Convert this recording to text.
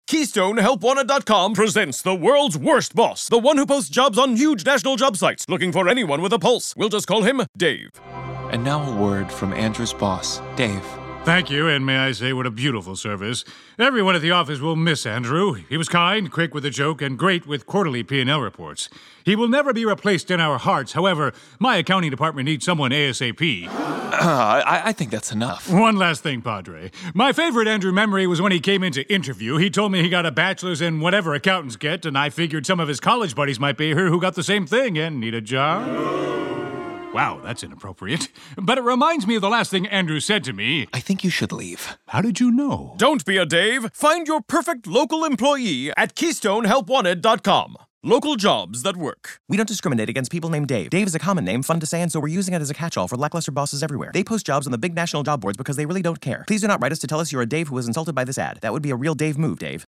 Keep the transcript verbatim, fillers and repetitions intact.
Keystone Help Wanted dot com presents the world's worst boss, the one who posts jobs on huge national job sites, looking for anyone with a pulse. We'll just call him Dave. And now a word from Andrew's boss, Dave. Thank you, and may I say what a beautiful service. Everyone at the office will miss Andrew. He was kind, quick with a joke, and great with quarterly P and L reports. He will never be replaced in our hearts. However, my accounting department needs someone ASAP. Uh, I, I think that's enough. One last thing, Padre. My favorite Andrew memory was when he came in to interview. He told me he got a bachelor's in whatever accountants get, and I figured some of his college buddies might be here who got the same thing and need a job. Wow, that's inappropriate. But it reminds me of the last thing Andrew said to me. I think you should leave. How did you know? Don't be a Dave. Find your perfect local employee at Keystone Help Wanted dot com. Local jobs that work. We don't discriminate against people named Dave. Dave is a common name, fun to say, and so we're using it as a catch-all for lackluster bosses everywhere. They post jobs on the big national job boards because they really don't care. Please do not write us to tell us you're a Dave who was insulted by this ad. That would be a real Dave move, Dave.